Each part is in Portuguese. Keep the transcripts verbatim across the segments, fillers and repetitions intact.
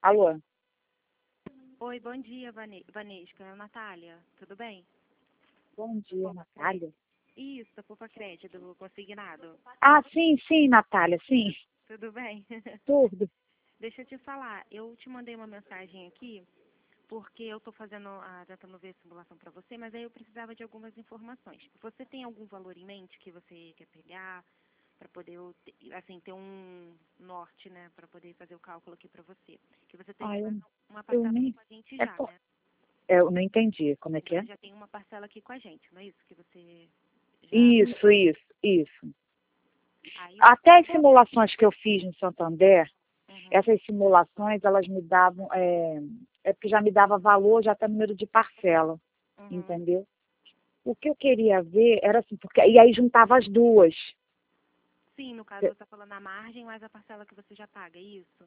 Alô? Oi, bom dia, Vane- Vanesca. É a Natália, tudo bem? Bom dia, Natália. Isso, da Poupa Crédito, do Consignado. Ah, sim, sim, Natália, sim. Tudo bem? Tudo. Deixa eu te falar, eu te mandei uma mensagem aqui, porque eu estou fazendo, a, tentando ver a simulação para você, mas aí eu precisava de algumas informações. Você tem algum valor em mente que você quer pegar para poder, eu te- assim, ter um norte, né, para poder fazer o cálculo aqui para você? Que você tem Ah, eu, uma eu parcela aqui nem... com a gente É já, por... né? Eu não entendi. Como é que é? Você já tem uma parcela aqui com a gente, não é isso? Que você já... Isso, isso, isso. Aí o Até as simulações que eu fiz no Santander, Uhum, essas simulações, elas me davam... É, é porque já me dava valor, já até número de parcela, uhum. entendeu? O que eu queria ver era assim, porque... E aí juntava as duas. Sim, no caso você está falando a margem mais a parcela que você já paga, é isso?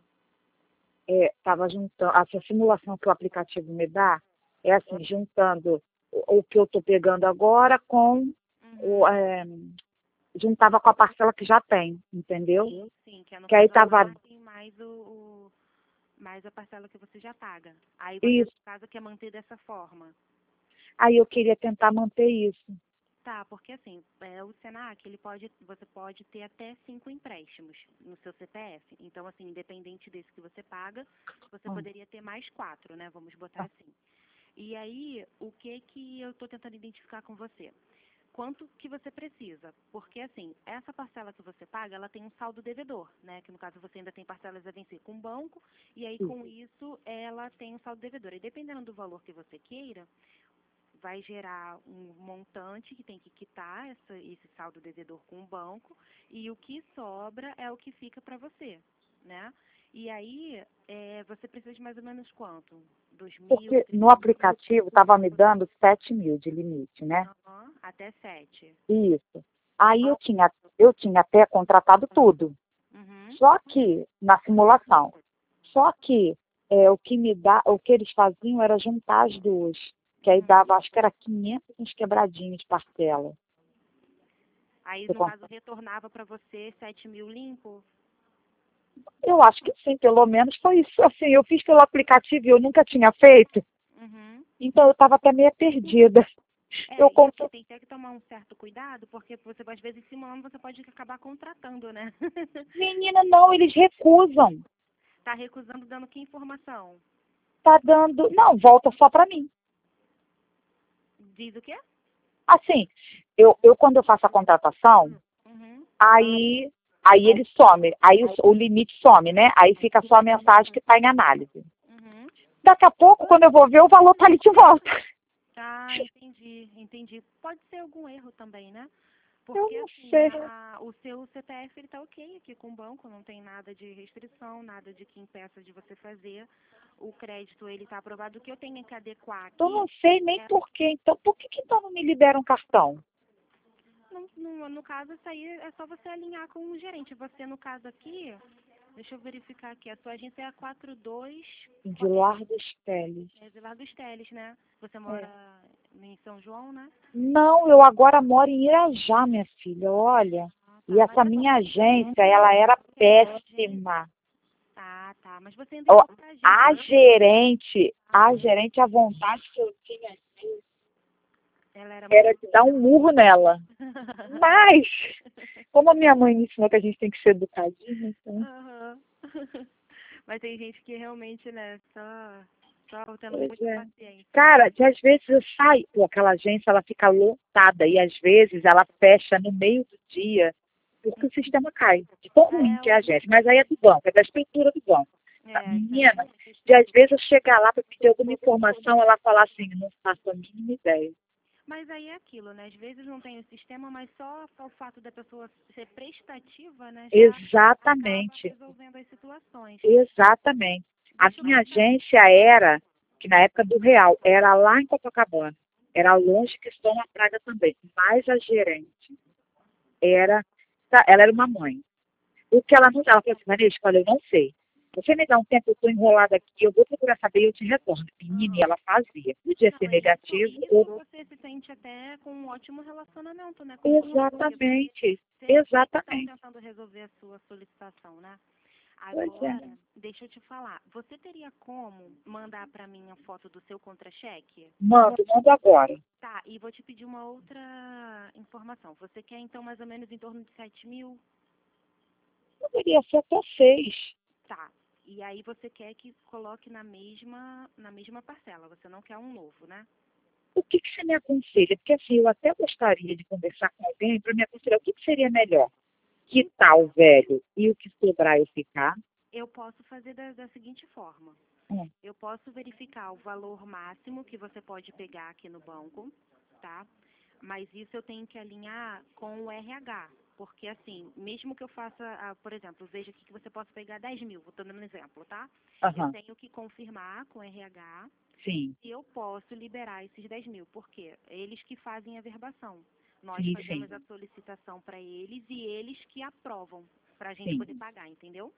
Estava juntando... Essa simulação que o aplicativo me dá, é assim, juntando o, o que eu estou pegando agora com o, Uhum. é, juntava com a parcela que já tem, entendeu? Sim, sim, que é no Que aí caso a tava margem mais o, o- mais a parcela que você já paga. Aí você, isso. no caso, quer manter dessa forma. Aí eu queria tentar manter isso. Tá, porque assim, é, o Senac, ele pode, você pode ter até cinco empréstimos no seu C P F. Então, assim, independente desse que você paga, você Hum, poderia ter mais quatro, né? Vamos botar assim. E aí, o que que eu estou tentando identificar com você? Quanto que você precisa? Porque, assim, essa parcela que você paga, ela tem um saldo devedor, né? Que, no caso, você ainda tem parcelas a vencer com o banco, e aí, isso. com isso, ela tem um saldo devedor. E dependendo do valor que você queira, vai gerar um montante que tem que quitar essa, esse saldo devedor com o banco, e o que sobra é o que fica para você, né? E aí, é, você precisa de mais ou menos quanto? Dois mil, Porque três no mil? aplicativo estava me dando sete mil de limite, né? Aham, até sete. Isso. Aí eu tinha, eu tinha até contratado tudo. Uhum. Só que, na simulação, só que é, o que me dá, o que eles faziam era juntar as duas. Que aí Uhum. dava, acho que era quinhentos uns quebradinhos de parcela. Aí, Você no con- caso, retornava para você sete mil limpo? Eu acho que sim, pelo menos foi isso. Assim, eu fiz pelo aplicativo e eu nunca tinha feito, Uhum. então eu estava até meio perdida. Eu É, e assim, compro... tem até que tomar um certo cuidado, porque você, às vezes, simulando, você pode acabar contratando, né? Menina, não, eles recusam. Tá recusando dando que informação? Tá dando... Não, volta só para mim. Diz o quê? Assim, eu, eu quando eu faço a contratação, Uhum. aí, aí ele some. Aí o, o limite some, né? Aí fica só a mensagem que está em análise. Uhum. Daqui a pouco, quando eu vou ver, o valor tá ali de volta. Ah, entendi, entendi. Pode ser algum erro também, né? Eu Porque não assim, sei. a- o seu C P F ele tá ok aqui com o banco, não tem nada de restrição, nada de que impeça de você fazer. O crédito ele tá aprovado. O que eu tenho que adequar Eu não aqui sei nem é, por quê. Então, por que, que então não me liberam cartão? no, no, no caso, isso aí é só você alinhar com o gerente. Você, no caso aqui, deixa eu verificar aqui, a sua agência é a quatro dois De Lar dos Teles. é de lá dos Teles, né? Você É. mora em São João, né? Não, eu agora moro em Irajá, minha filha, olha. Ah, E tá. Mas essa assim, minha agência, ela era péssima. ah, tá. Mas você ainda Ó, encontra a gente. a gerente, a gerente, a vontade que eu tinha Ela era muito era de dar um murro nela. Mas, como a minha mãe me ensinou que a gente tem que ser educadinha, então... Aham. Mas tem gente que realmente, né, só, só tendo Pois muita é. paciência, né? Cara, que às vezes eu saio, pô, aquela agência ela fica lotada e às vezes ela fecha no meio do dia porque o sistema cai. De tão ruim É, que é a o, agência. Mas aí é do banco, é da estrutura do banco. A é, isso aí é menina, muita de às estrutura. vezes eu chegar lá para pedir alguma informação, ela falar assim, não faço a mínima ideia. Mas aí é aquilo, né? Às vezes não tem o sistema, mas só o fato da pessoa ser prestativa, né, já acaba Exatamente, resolvendo as situações. exatamente. A Deixa eu minha perguntar. agência era, que na época do Real, era lá em Copacabana. Era longe que estou na praia também. Mas a gerente era, tá, ela era uma mãe. O que ela não, ela falou assim, Vanessa, olha, eu não sei. Você me dá um tempo, eu estou enrolada aqui, eu vou procurar saber e eu te retorno. Menina, e Aham. ela fazia. Podia ser Não, e isso, negativo e isso ou... você se sente até com um ótimo relacionamento, né, com o banco, porque você, Exatamente, você eles estão exatamente. tentando resolver a sua solicitação, né? Pois é. Agora, deixa eu te falar. Você teria como mandar para mim a foto do seu contra-cheque? Mando, mando agora. Tá, e vou te pedir uma outra informação. Você quer, então, mais ou menos em torno de sete mil? Poderia ser até seis. Tá. E aí você quer que coloque na mesma, na mesma parcela. Você não quer um novo, né? O que, que você me aconselha? Porque assim, eu até gostaria de conversar com alguém para me aconselhar o que, que seria melhor. Que tal, velho? E o que sobrar eu ficar? Eu posso fazer da, da seguinte forma. Hum. Eu posso verificar o valor máximo que você pode pegar aqui no banco, tá? Mas isso eu tenho que alinhar com o R H. Porque, assim, mesmo que eu faça, ah, por exemplo, veja aqui que você possa pegar dez mil, vou dando um exemplo, tá? Eu Aham, tenho que confirmar com o R H sim, se eu posso liberar esses dez mil. Por quê? Eles que fazem a verbação. Nós sim, sim, fazemos a solicitação para eles e eles que aprovam para a gente sim, poder pagar, entendeu?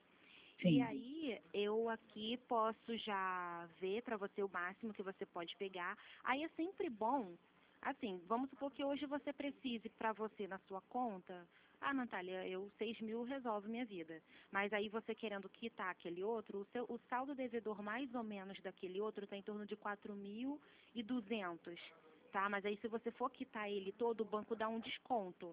E sim. aí, eu aqui posso já ver para você o máximo que você pode pegar. Aí é sempre bom, assim, vamos supor que hoje você precise para você na sua conta. Ah, Natália, eu seis mil resolve minha vida. Mas aí você querendo quitar aquele outro, o, seu, o saldo devedor mais ou menos daquele outro está em torno de quatro mil e duzentos, tá? Mas aí se você for quitar ele todo, o banco dá um desconto.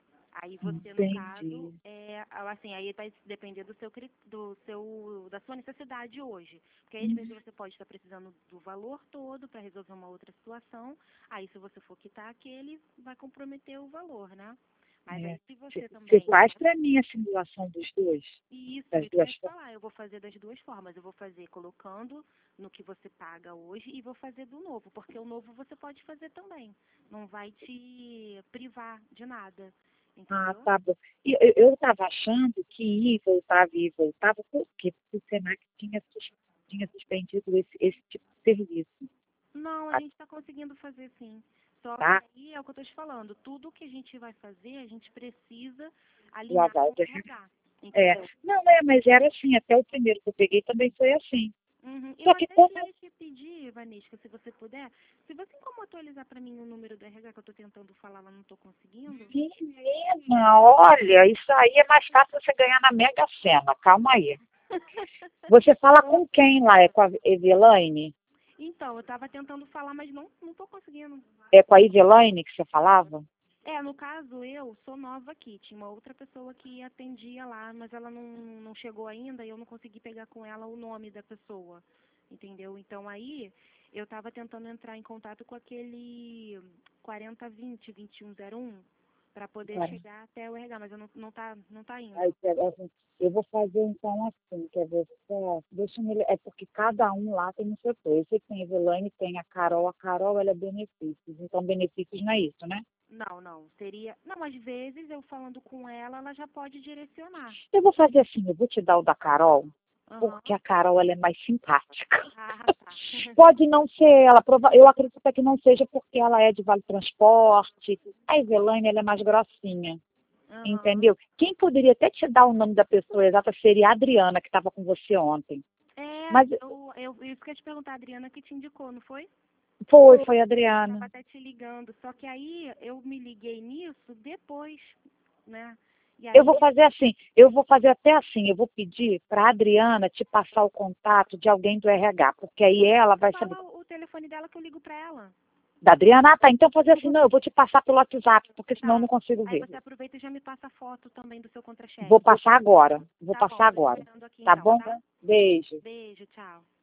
Aí você, no caso, Entendi. é, assim, aí vai depender do seu, cri- do seu, da sua necessidade hoje. Porque aí, às Hum, vezes você pode estar precisando do valor todo para resolver uma outra situação. Aí se você for quitar aquele, vai comprometer o valor, né? Mas é. aí se você Você você também faz quer. para mim a simulação dos dois, Isso, das isso que eu duas ia te formas. falar. Eu vou fazer das duas formas. Eu vou fazer colocando no que você paga hoje e vou fazer do novo. Porque o novo você pode fazer também. Não vai te privar de nada. Ah, Entendeu? tá bom. E eu estava achando que ia e voltava, ia e voltava, por quê? Porque o Senac tinha, sus- tinha suspendido esse, esse tipo de serviço. Não, a Ah, gente está conseguindo fazer sim. Só que tá? aí é o que eu estou te falando. Tudo que a gente vai fazer, a gente precisa O alinhar aval com o do R H. É. Entendeu? Não, é, mas era assim, até o primeiro que eu peguei também foi assim. Uhum. Eu Só que até como queria te pedir, Vanesca, se você puder, se você tem como atualizar para mim o número do R H que eu estou tentando falar, lá não estou conseguindo. menina, olha, isso aí é mais fácil você ganhar na Mega Sena. Calma aí. Você fala com quem lá? É com a Evelaine? Então, eu estava tentando falar, mas não não estou conseguindo. É com a Evelaine que você falava? É, no caso, eu sou nova aqui. Tinha uma outra pessoa que atendia lá, mas ela não, não chegou ainda e eu não consegui pegar com ela o nome da pessoa. Entendeu? Então aí eu estava tentando entrar em contato com aquele quarenta vinte, vinte e um zero um para poder Cara, chegar até o R H, mas eu não, não tá, não tá aí, indo. pera, assim, eu vou fazer então assim, quer ver só, deixa eu me, é porque cada um lá tem o seu setor. Eu sei que tem a Evelaine, tem a Carol, a Carol ela é benefícios, então benefícios não é isso, né? Não, não, seria. Não, às vezes eu falando com ela, ela já pode direcionar. Eu vou fazer assim, eu vou te dar o da Carol, Aham. porque a Carol ela é mais simpática. Ah, tá. Pode não ser ela, prova- eu acredito até que não seja porque ela é de Vale Transporte. A Evelane ela é mais grossinha, Aham. entendeu? Quem poderia até te dar o nome da pessoa exata seria a Adriana, que estava com você ontem. É, Mas eu, eu, isso que eu ia te perguntar, a Adriana que te indicou, não foi? foi, foi a Eu Adriana. estava até te ligando, só que aí eu me liguei nisso depois, né? E Eu vou aí, fazer assim, eu vou fazer até assim, eu vou pedir para a Adriana te passar o contato de alguém do R H, porque aí ela vai saber. fala o telefone dela que eu ligo pra ela. Da Adriana, ah, tá, então fazer assim, não, eu vou te passar pelo WhatsApp, porque senão eu Tá. não consigo Aí ver. você aproveita e já me passa a foto também do seu Vou contra-cheque. passar agora, vou Tá bom, passar tô agora, esperando aqui tá então, bom? tá? Beijo. Beijo, tchau.